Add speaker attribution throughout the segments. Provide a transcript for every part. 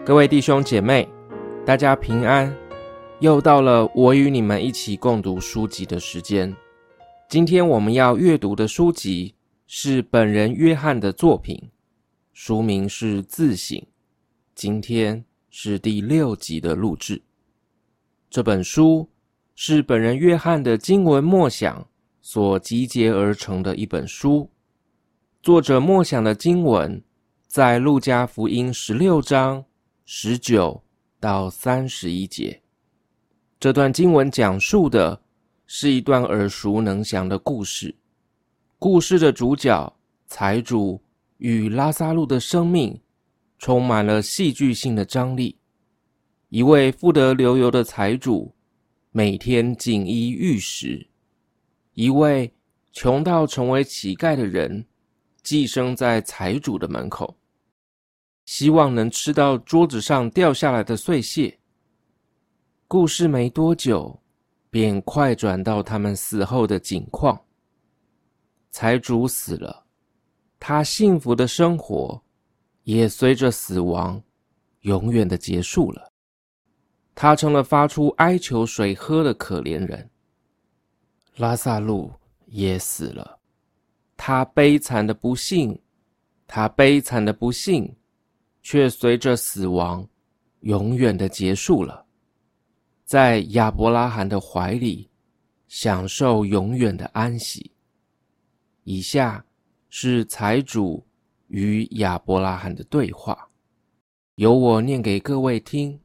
Speaker 1: 各位弟兄姐妹，大家平安。又到了我与你们一起共读书籍的时间。今天我们要阅读的书籍是本人约翰的作品，书名是《自省》。今天是第6集的录制。这本书是本人约翰的经文默想所集结而成的一本书。作者默想的经文在路加福音16章19到31节。这段经文讲述的是一段耳熟能详的故事。故事的主角财主与拉撒路的生命充满了戏剧性的张力。一位富得流油的财主每天锦衣玉食，一位穷到成为乞丐的人寄生在财主的门口，希望能吃到桌子上掉下来的碎屑。故事没多久便快转到他们死后的景况。财主死了，他幸福的生活也随着死亡永远的结束了。他成了发出哀求水喝的可怜人。拉撒路也死了，他悲惨的不幸却随着死亡永远的结束了，在亚伯拉罕的怀里享受永远的安息。以下是财主与亚伯拉罕的对话，由我念给各位听。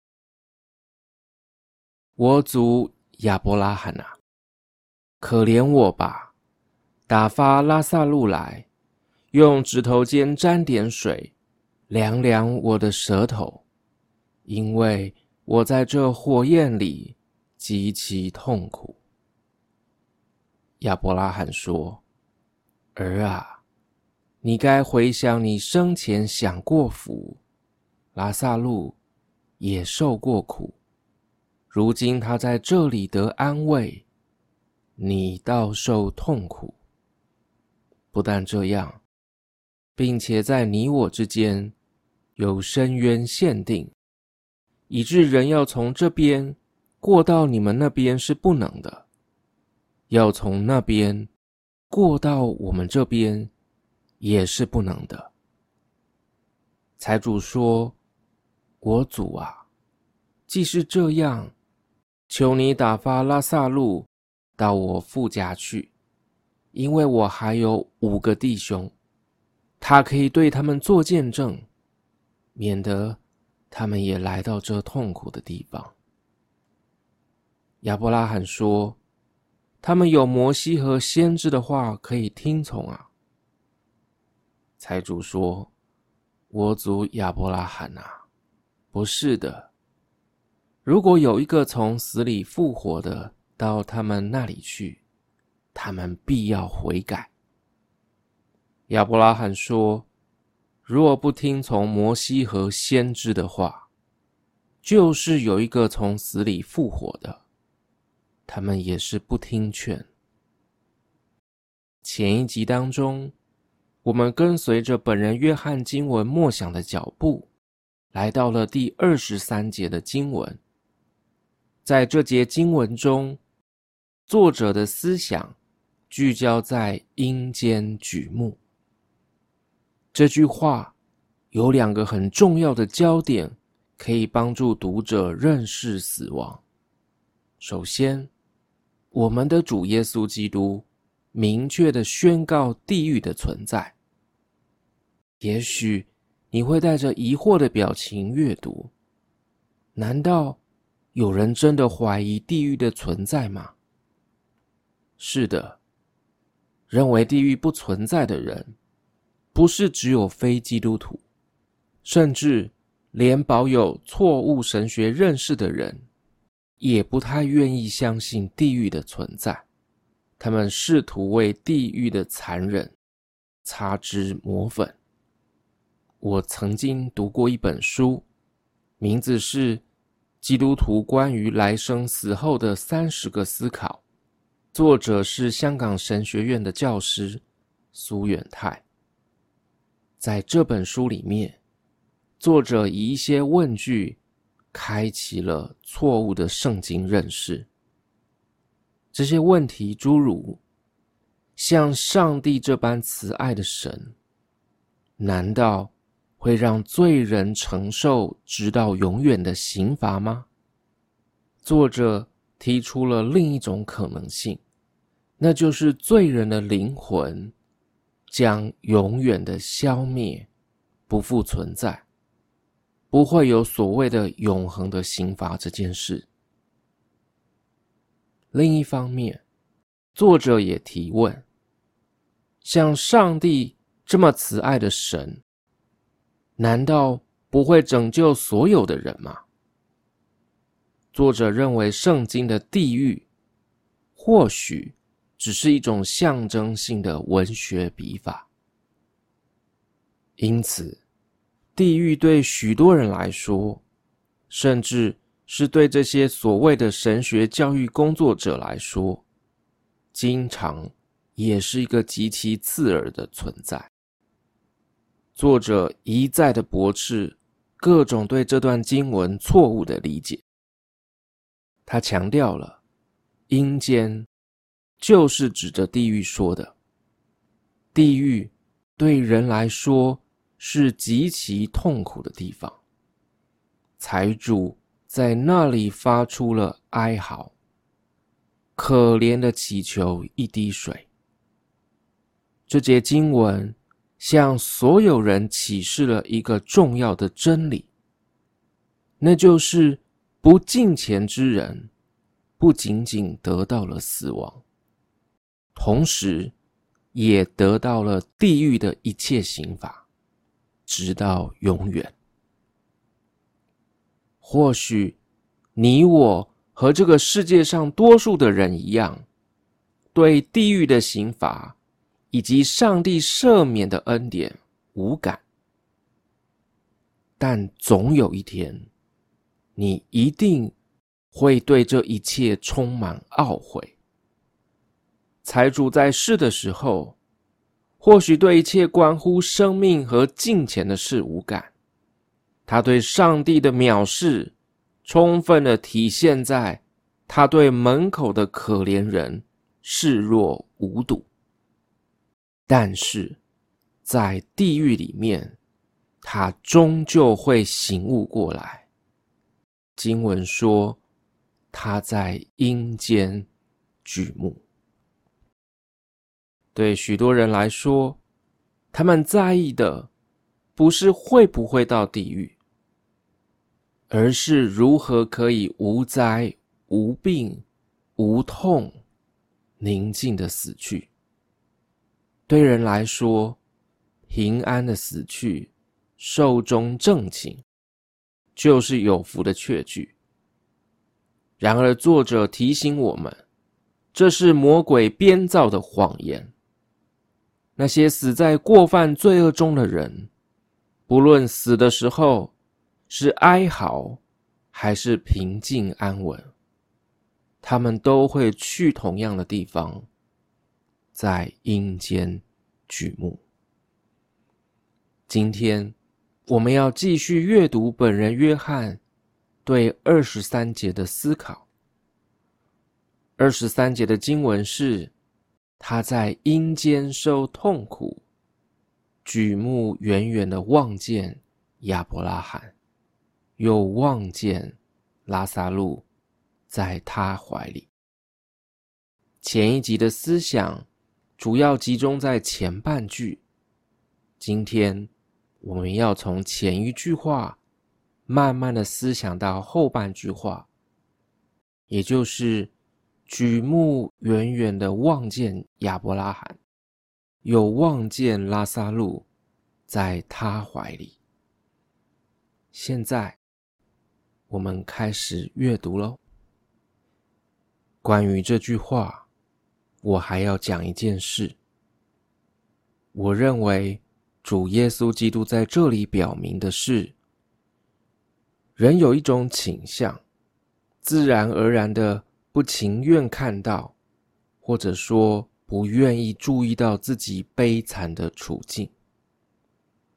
Speaker 1: 我祖亚伯拉罕啊，可怜我吧，打发拉撒路来，用指头尖沾点水，凉凉我的舌头，因为我在这火焰里极其痛苦。亚伯拉罕说：儿啊，你该回想你生前享过福，拉撒路也受过苦，如今他在这里得安慰，你倒受痛苦。不但这样，并且在你我之间有深渊限定，以致人要从这边过到你们那边是不能的，要从那边过到我们这边也是不能的。财主说：我主啊，既是这样，求你打发拉撒路到我父家去，因为我还有5个弟兄，他可以对他们做见证，免得他们也来到这痛苦的地方。亚伯拉罕说：他们有摩西和先知的话可以听从啊。财主说：我祖亚伯拉罕啊，不是的，如果有一个从死里复活的到他们那里去，他们必要悔改。亚伯拉罕说：若不听从摩西和先知的话，就是有一个从死里复活的，他们也是不听劝。前一集当中，我们跟随着本人约翰经文默想的脚步，来到了第23节的经文。在这节经文中，作者的思想聚焦在阴间举目。这句话有2个很重要的焦点，可以帮助读者认识死亡。首先，我们的主耶稣基督明确地宣告地狱的存在。也许你会带着疑惑的表情阅读，难道有人真的怀疑地狱的存在吗？是的，认为地狱不存在的人，不是只有非基督徒，甚至连保有错误神学认识的人，也不太愿意相信地狱的存在。他们试图为地狱的残忍擦脂抹粉。我曾经读过一本书，名字是《基督徒关于来生死后的30个思考》，作者是香港神学院的教师苏远泰。在这本书里面， 作者以一些问句开启了错误的圣经认识。这些问题诸如：像上帝这般慈爱的神，难道会让罪人承受直到永远的刑罚吗？作者提出了另一种可能性，那就是罪人的灵魂将永远的消灭，不复存在，不会有所谓的永恒的刑罚这件事。另一方面，作者也提问：像上帝这么慈爱的神，难道不会拯救所有的人吗？作者认为圣经的地狱或许只是一种象征性的文学笔法，因此地狱对许多人来说，甚至是对这些所谓的神学教育工作者来说，经常也是一个极其刺耳的存在。作者一再的驳斥各种对这段经文错误的理解。他强调了阴间就是指着地狱说的，地狱对人来说是极其痛苦的地方，财主在那里发出了哀嚎，可怜的祈求一滴水。这节经文向所有人启示了一个重要的真理，那就是不敬虔之人不仅仅得到了死亡，同时也得到了地狱的一切刑罚，直到永远。或许你我和这个世界上多数的人一样，对地狱的刑罚以及上帝赦免的恩典无感，但总有一天，你一定会对这一切充满懊悔。财主在世的时候，或许对一切关乎生命和金钱的事无感，他对上帝的藐视充分地体现在他对门口的可怜人视若无睹。但是在地狱里面，他终究会醒悟过来。经文说，他在阴间举目。对许多人来说，他们在意的不是会不会到地狱，而是如何可以无灾、无病、无痛、宁静的死去。对人来说，平安的死去，寿终正寝，就是有福的确据。然而作者提醒我们，这是魔鬼编造的谎言。那些死在过犯罪恶中的人，不论死的时候是哀嚎还是平静安稳，他们都会去同样的地方，在阴间举目。今天我们要继续阅读本人约翰对23节的思考。23节的经文是，他在阴间受痛苦，举目远远地望见亚伯拉罕，又望见拉撒路在他怀里。前一集的思想主要集中在前半句，今天我们要从前一句话慢慢的思想到后半句话，也就是举目远远的望见亚伯拉罕，又望见拉撒路在他怀里。现在我们开始阅读咯。关于这句话，我还要讲一件事。我认为主耶稣基督在这里表明的是，人有一种倾向，自然而然的不情愿看到，或者说不愿意注意到自己悲惨的处境。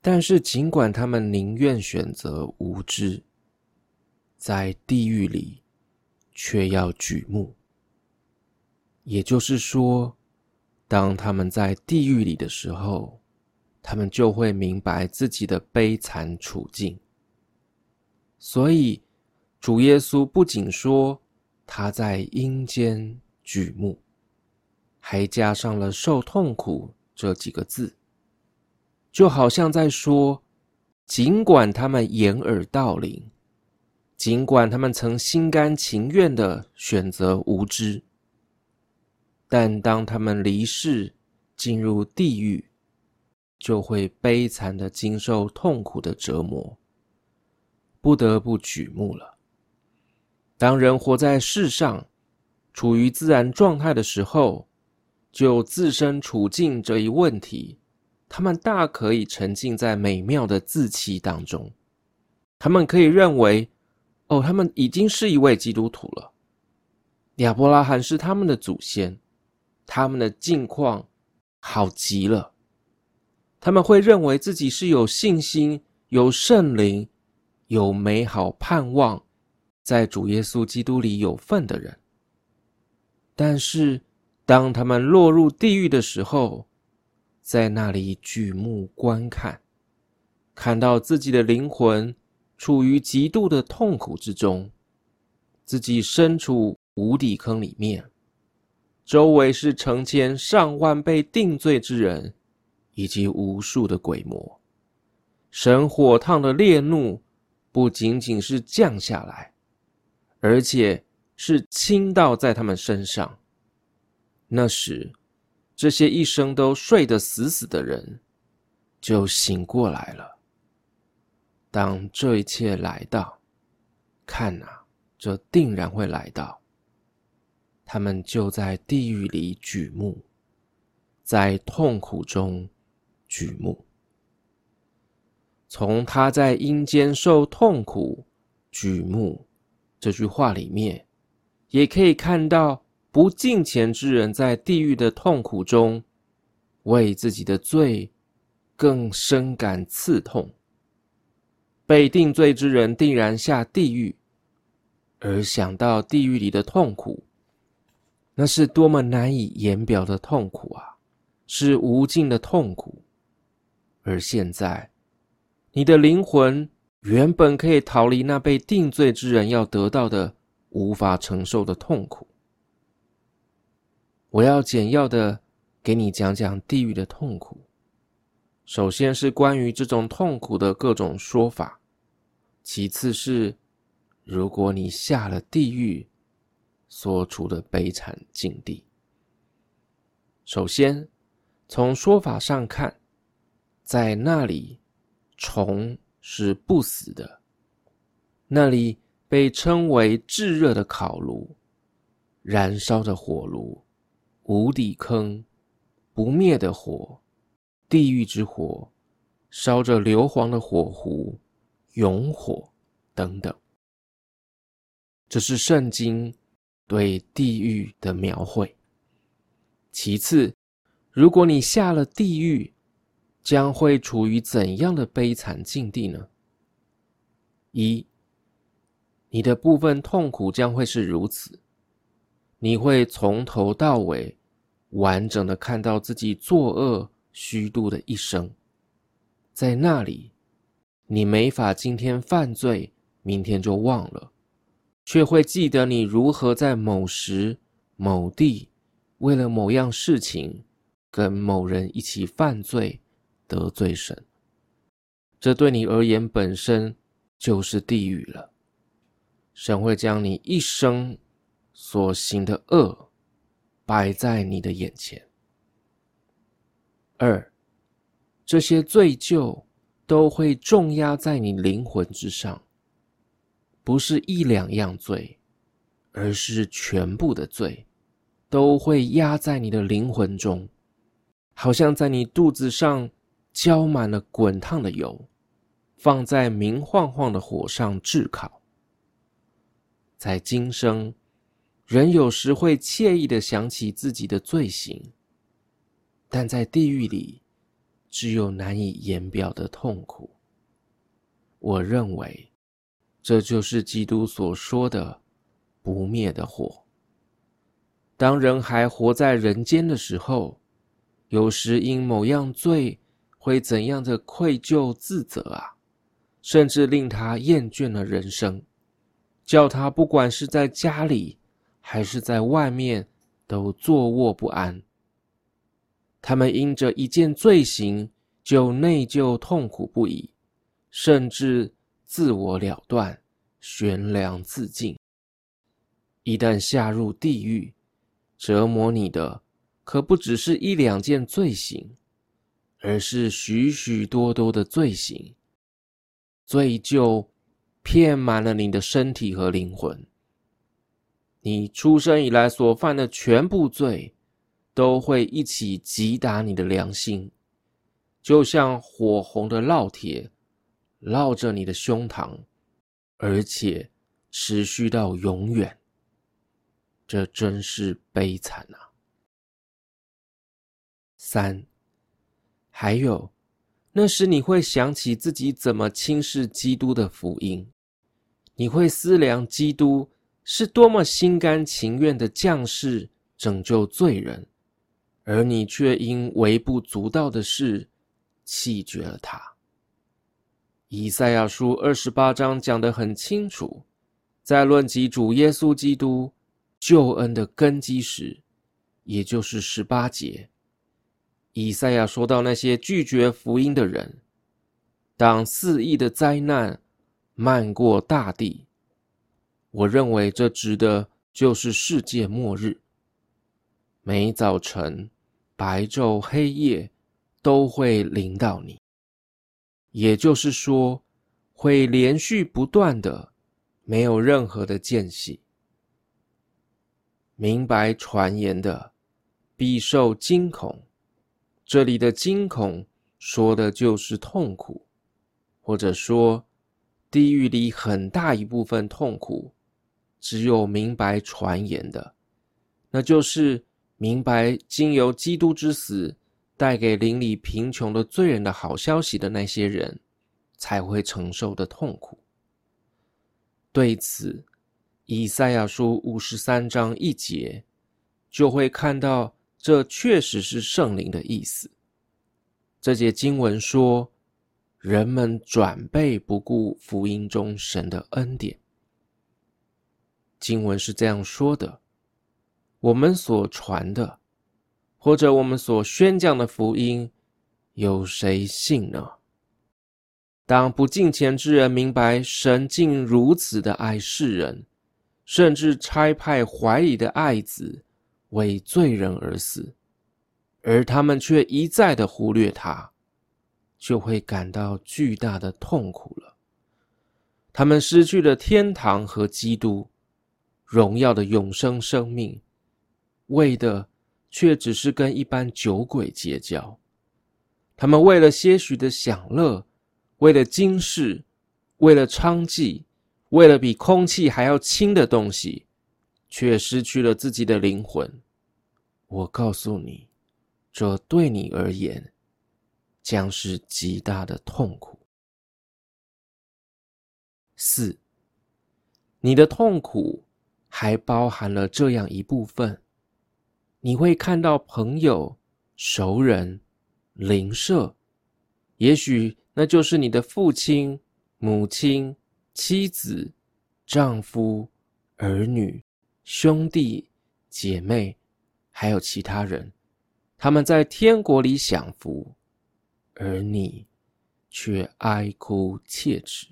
Speaker 1: 但是尽管他们宁愿选择无知，在地狱里却要举目。也就是说，当他们在地狱里的时候，他们就会明白自己的悲惨处境。所以主耶稣不仅说他在阴间举目，还加上了受痛苦这几个字，就好像在说，尽管他们掩耳盗铃，尽管他们曾心甘情愿地选择无知，但当他们离世进入地狱，就会悲惨地经受痛苦的折磨，不得不举目了。当人活在世上，处于自然状态的时候，就自身处境这一问题，他们大可以沉浸在美妙的自欺当中。他们可以认为，他们已经是一位基督徒了。亚伯拉罕是他们的祖先，他们的境况好极了。他们会认为自己是有信心、有圣灵、有美好盼望，在主耶稣基督里有份的人。但是当他们落入地狱的时候，在那里举目观看，看到自己的灵魂处于极度的痛苦之中，自己身处无底坑里面，周围是成千上万被定罪之人，以及无数的鬼魔。神火烫的烈怒不仅仅是降下来，而且是倾倒在他们身上。那时，这些一生都睡得死死的人就醒过来了。当这一切来到，看啊，这定然会来到，他们就在地狱里举目，在痛苦中举目。从他在阴间受痛苦举目这句话里面，也可以看到不敬虔之人在地狱的痛苦中，为自己的罪更深感刺痛。被定罪之人定然下地狱，而想到地狱里的痛苦，那是多么难以言表的痛苦啊，是无尽的痛苦。而现在，你的灵魂原本可以逃离那被定罪之人要得到的无法承受的痛苦。我要简要的给你讲讲地狱的痛苦。首先是关于这种痛苦的各种说法，其次是如果你下了地狱所处的悲惨境地。首先，从说法上看，在那里虫是不死的，那里被称为炙热的烤炉、燃烧的火炉、无底坑、不灭的火、地狱之火、烧着硫磺的火湖、永火等等。这是圣经对地狱的描绘。其次，如果你下了地狱，将会处于怎样的悲惨境地呢？一，你的部分痛苦将会是如此，你会从头到尾完整的看到自己作恶虚度的一生。在那里，你没法今天犯罪，明天就忘了，却会记得你如何在某时某地为了某样事情跟某人一起犯罪得罪神。这对你而言本身就是地狱了。神会将你一生所行的恶摆在你的眼前。二，这些罪疚都会重压在你灵魂之上，不是一两样罪，而是全部的罪都会压在你的灵魂中，好像在你肚子上浇满了滚烫的油，放在明晃晃的火上炙烤。在今生，人有时会惬意地想起自己的罪行，但在地狱里， 只有难以言表的痛苦。我认为这就是基督所说的不灭的火。当人还活在人间的时候，有时因某样罪会怎样的愧疚自责啊，甚至令他厌倦了人生，叫他不管是在家里还是在外面都坐卧不安。他们因着一件罪行就内疚痛苦不已，甚至自我了断，悬梁自尽。一旦下入地狱，折磨你的可不只是一两件罪行，而是许许多多的罪行，罪就遍满了你的身体和灵魂。你出生以来所犯的全部罪都会一起击打你的良心，就像火红的烙铁烙着你的胸膛，而且持续到永远。这真是悲惨啊。3. 还有，那时你会想起自己怎么轻视基督的福音，你会思量基督是多么心甘情愿的降世拯救罪人，而你却因微不足道的事弃绝了他。以赛亚书28章讲得很清楚，在论及主耶稣基督救恩的根基时，也就是18节，以赛亚说到那些拒绝福音的人，当4亿的灾难漫过大地，我认为这指的就是世界末日。每早晨、白昼、黑夜都会临到你，也就是说，会连续不断的，没有任何的间隙。明白传言的必受惊恐，这里的惊恐说的就是痛苦，或者说地狱里很大一部分痛苦只有明白传言的，那就是明白经由基督之死带给邻里贫穷的罪人的好消息的那些人才会承受的痛苦。对此，以赛亚书53章1节就会看到，这确实是圣灵的意思。这节经文说，人们转背不顾福音中神的恩典。经文是这样说的：我们所传的，或者我们所宣讲的福音，有谁信呢？当不敬虔之人明白神竟如此的爱世人，甚至差派怀里的爱子为罪人而死，而他们却一再的忽略他，就会感到巨大的痛苦了。他们失去了天堂和基督荣耀的永生生命，为的却只是跟一般酒鬼结交。他们为了些许的享乐，为了今世，为了娼妓，为了比空气还要轻的东西，却失去了自己的灵魂。我告诉你，这对你而言将是极大的痛苦。4. 你的痛苦还包含了这样一部分，你会看到朋友、熟人、邻舍，也许那就是你的父亲、母亲、妻子、丈夫、儿女、兄弟、姐妹，还有其他人，他们在天国里享福，而你却哀哭切齿。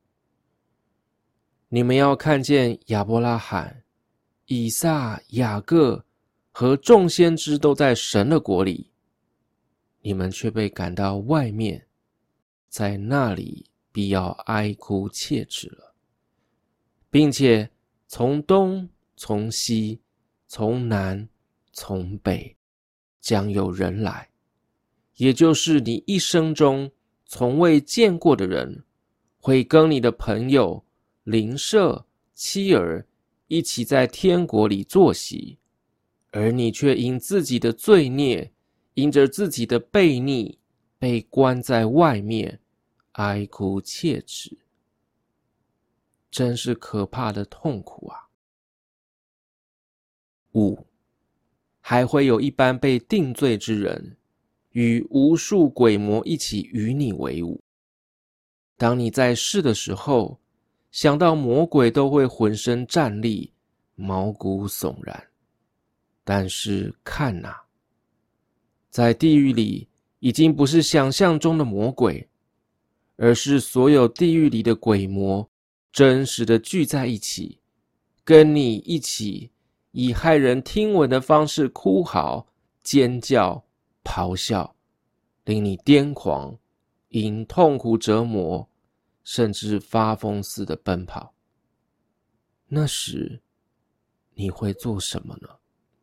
Speaker 1: 你们要看见亚伯拉罕、以撒、雅各和众先知都在神的国里，你们却被赶到外面，在那里必要哀哭切齿了，并且从东、从西、从南、从北将有人来，也就是你一生中从未见过的人，会跟你的朋友、邻舍、妻儿一起在天国里坐席，而你却因自己的罪孽，因着自己的悖逆， 被关在外面，哀哭切齿。真是可怕的痛苦啊。5. 还会有一般被定罪之人，与无数鬼魔一起与你为伍。当你在世的时候，想到魔鬼都会浑身战栗，毛骨悚然。但是看啊，在地狱里已经不是想象中的魔鬼，而是所有地狱里的鬼魔真实的聚在一起，跟你一起以骇人听闻的方式哭嚎、尖叫、咆哮，令你癫狂，因痛苦折磨，甚至发疯似的奔跑。那时你会做什么呢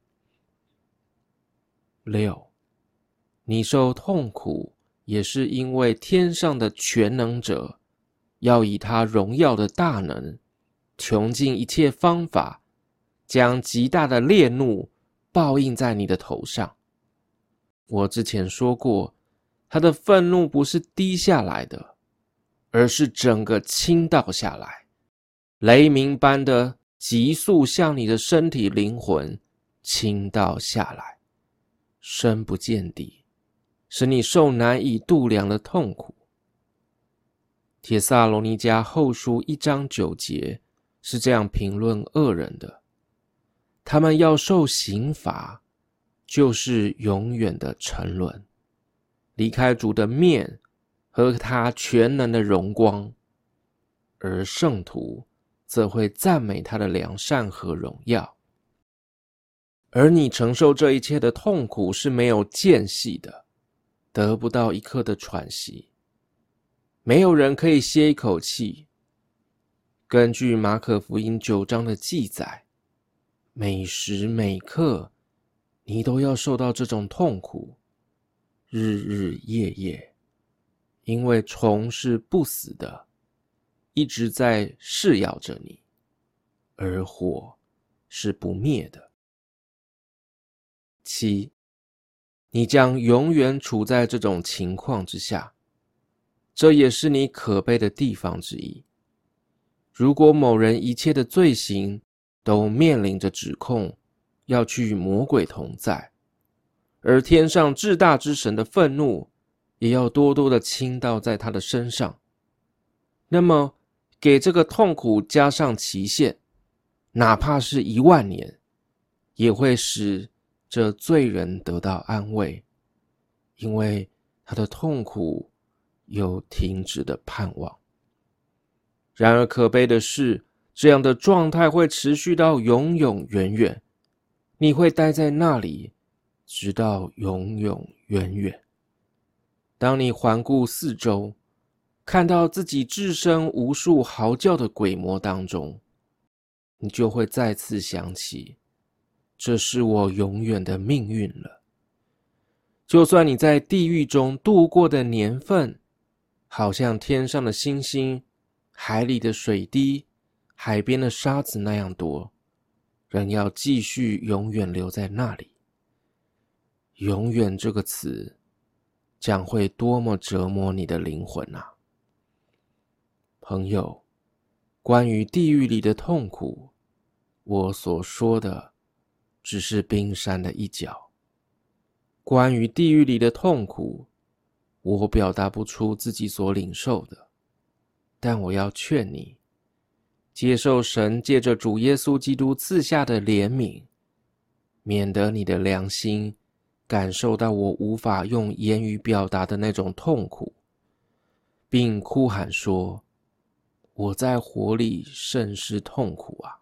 Speaker 1: ？6. 你受痛苦也是因为天上的全能者要以他荣耀的大能，穷尽一切方法，将极大的烈怒报应在你的头上。我之前说过，他的愤怒不是滴下来的，而是整个倾倒下来，雷鸣般的急速向你的身体灵魂倾倒下来，深不见底，使你受难以度量的痛苦。帖撒罗尼迦后书1章9节是这样评论恶人的：他们要受刑罚，就是永远的沉沦，离开主的面和他全能的荣光，而圣徒则会赞美他的良善和荣耀。而你承受这一切的痛苦是没有间隙的，得不到一刻的喘息，没有人可以歇一口气。根据马可福音9章的记载，每时每刻你都要受到这种痛苦，日日夜夜，因为虫是不死的，一直在噬咬着你，而火是不灭的。7. 你将永远处在这种情况之下，这也是你可悲的地方之一。如果某人一切的罪行都面临着指控，要去与魔鬼同在，而天上至大之神的愤怒也要多多的倾倒在他的身上，那么给这个痛苦加上期限，哪怕是10000年，也会使这罪人得到安慰，因为他的痛苦有停止的盼望。然而可悲的是，这样的状态会持续到永永远远，你会待在那里，直到永永远远。当你环顾四周，看到自己置身无数嚎叫的鬼魔当中，你就会再次想起，这是我永远的命运了。就算你在地狱中度过的年份，好像天上的星星、海里的水滴、海边的沙子那样多，仍要继续永远留在那里。永远这个词将会多么折磨你的灵魂啊！朋友，关于地狱里的痛苦，我所说的只是冰山的一角。关于地狱里的痛苦，我表达不出自己所领受的，但我要劝你，接受神借着主耶稣基督赐下的怜悯，免得你的良心感受到我无法用言语表达的那种痛苦，并哭喊说，我在火里甚是痛苦啊！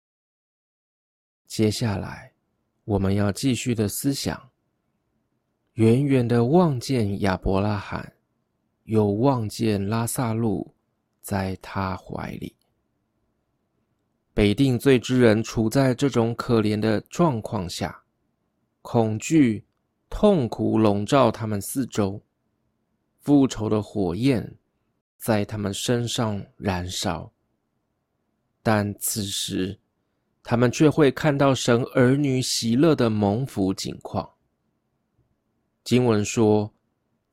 Speaker 1: 接下来，我们要继续的思想，远远的望见亚伯拉罕，又望见拉撒路在他怀里。被定罪之人处在这种可怜的状况下，恐惧、痛苦笼罩他们四周，复仇的火焰在他们身上燃烧。但此时，他们却会看到神儿女喜乐的蒙福景况。经文说，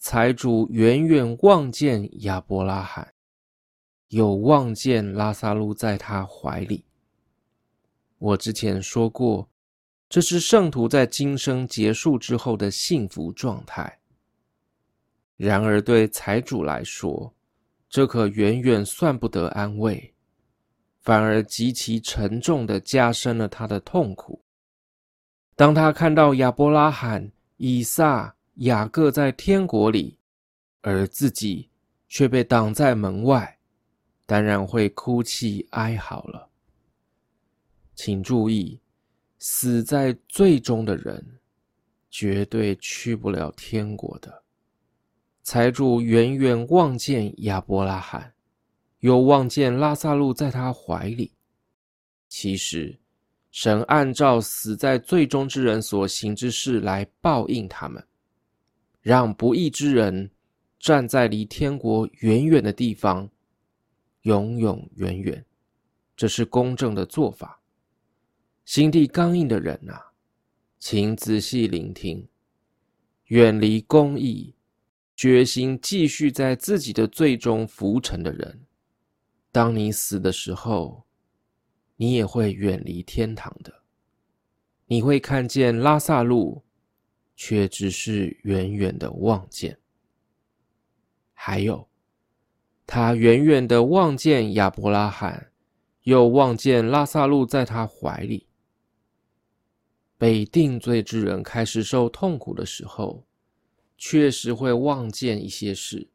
Speaker 1: 财主远远望见亚伯拉罕，又望见拉撒路在他怀里。我之前说过，这是圣徒在今生结束之后的幸福状态。然而对财主来说，这可远远算不得安慰，反而极其沉重地加深了他的痛苦。当他看到亚伯拉罕、以撒、雅各在天国里，而自己却被挡在门外，当然会哭泣哀嚎了。请注意，死在罪中的人绝对去不了天国的。财主远远望见亚伯拉罕，又望见拉撒路在他怀里。其实神按照死在罪中之人所行之事来报应他们，让不义之人站在离天国远远的地方，永永远远。这是公正的做法。心地刚硬的人啊，请仔细聆听，远离公义，决心继续在自己的罪中浮沉的人，当你死的时候，你也会远离天堂的。你会看见拉撒路，却只是远远的望见。还有，他远远的望见亚伯拉罕，又望见拉撒路在他怀里。被定罪之人开始受痛苦的时候，确实会望见一些事。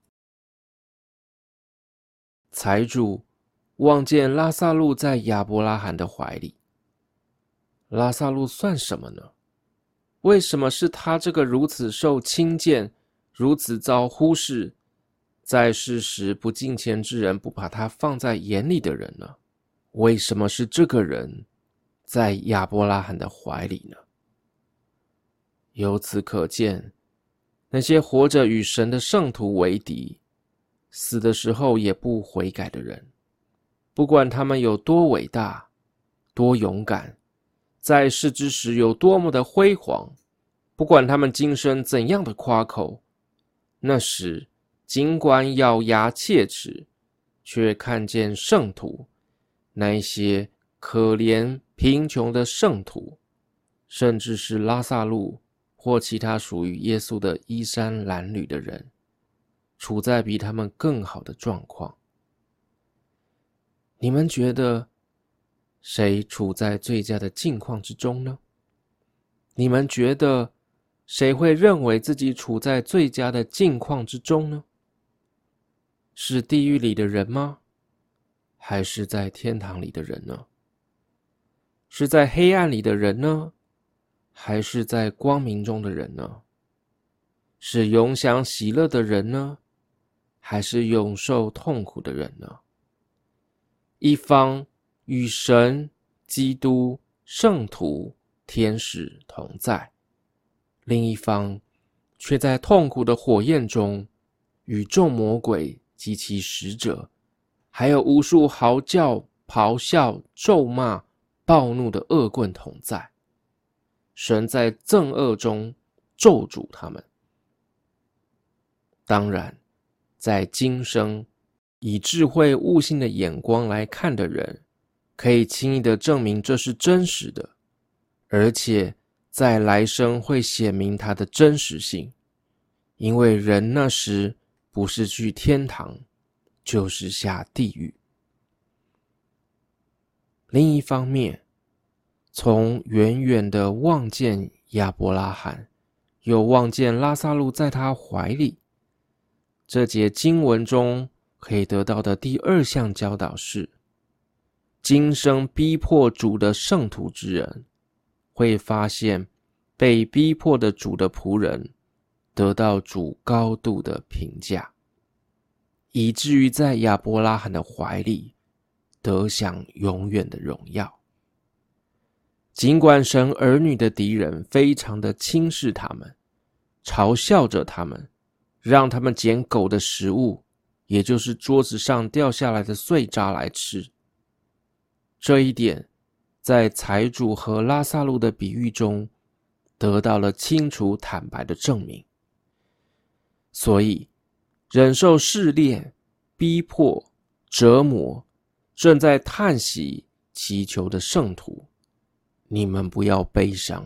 Speaker 1: 财主望见拉撒路在亚伯拉罕的怀里。拉撒路算什么呢？为什么是他这个如此受轻贱、如此遭忽视，在世时不敬虔之人不把他放在眼里的人呢？为什么是这个人在亚伯拉罕的怀里呢？由此可见，那些活着与神的圣徒为敌，死的时候也不悔改的人，不管他们有多伟大、多勇敢，在世之时有多么的辉煌，不管他们今生怎样的夸口，那时尽管咬牙切齿，却看见圣徒，那一些可怜贫穷的圣徒，甚至是拉撒路或其他属于耶稣的衣衫褴褛的人，处在比他们更好的状况。你们觉得谁处在最佳的境况之中呢？你们觉得谁会认为自己处在最佳的境况之中呢？是地狱里的人吗？还是在天堂里的人呢？是在黑暗里的人呢？还是在光明中的人呢？是永享喜乐的人呢？还是永受痛苦的人呢？一方与神、基督、圣徒、天使同在，另一方却在痛苦的火焰中与众魔鬼及其使者，还有无数嚎叫、咆哮、咒骂、暴怒的恶棍同在。神在憎恶中咒诅他们。当然，在今生以智慧悟性的眼光来看的人，可以轻易地证明这是真实的，而且在来生会显明它的真实性，因为人那时不是去天堂，就是下地狱。另一方面，从远远的望见亚伯拉罕，又望见拉撒路在他怀里，这节经文中可以得到的第二项教导是，今生逼迫主的圣徒之人，会发现被逼迫的主的仆人得到主高度的评价，以至于在亚伯拉罕的怀里得享永远的荣耀。尽管神儿女的敌人非常的轻视他们，嘲笑着他们，让他们捡狗的食物，也就是桌子上掉下来的碎渣来吃。这一点在财主和拉撒路的比喻中得到了清楚坦白的证明。 所以忍受试炼、逼迫、折磨，正在叹息祈求的圣徒，你们不要悲伤。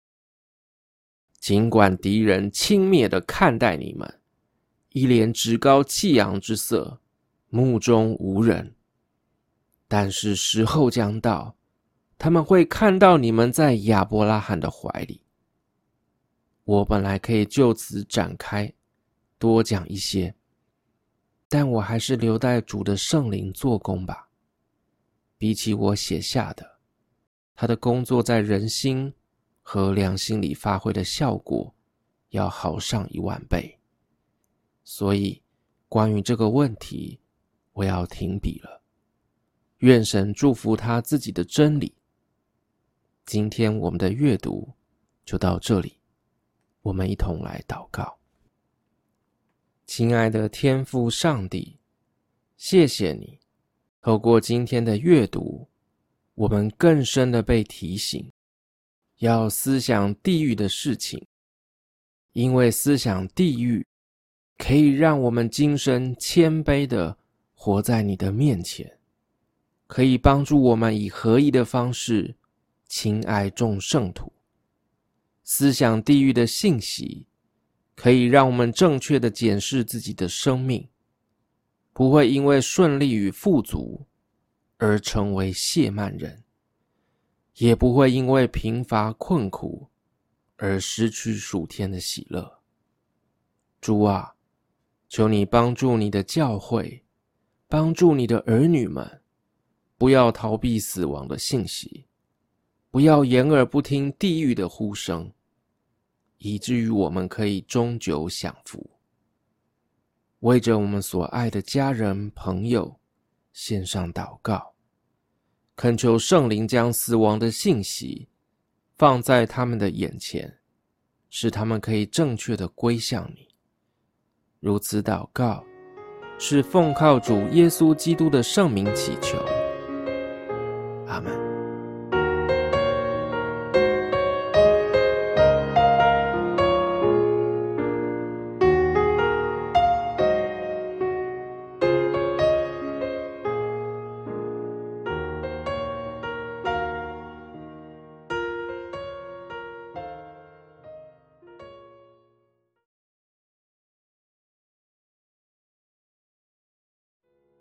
Speaker 1: 尽管敌人轻蔑地看待你们，一脸趾高气扬之色，目中无人，但是时候将到，他们会看到你们在亚伯拉罕的怀里。我本来可以就此展开，多讲一些，但我还是留待主的圣灵做工吧。比起我写下的，他的工作在人心和良心里发挥的效果要好上10000倍。所以关于这个问题，我要停笔了。愿神祝福他自己的真理。今天我们的阅读就到这里，我们一同来祷告。亲爱的天父上帝，谢谢你，透过今天的阅读，我们更深的被提醒，要思想地狱的事情，因为思想地狱可以让我们今生谦卑的活在你的面前，可以帮助我们以合一的方式亲爱众圣徒。思想地狱的信息可以让我们正确的检视自己的生命，不会因为顺利与富足而成为懈慢人，也不会因为贫乏困苦而失去属天的喜乐。主啊，求你帮助你的教会，帮助你的儿女们，不要逃避死亡的信息，不要掩耳不听地狱的呼声，以至于我们可以终久享福。为着我们所爱的家人朋友献上祷告，恳求圣灵将死亡的信息放在他们的眼前，使他们可以正确的归向你。如此祷告，是奉靠主耶稣基督的圣名祈求，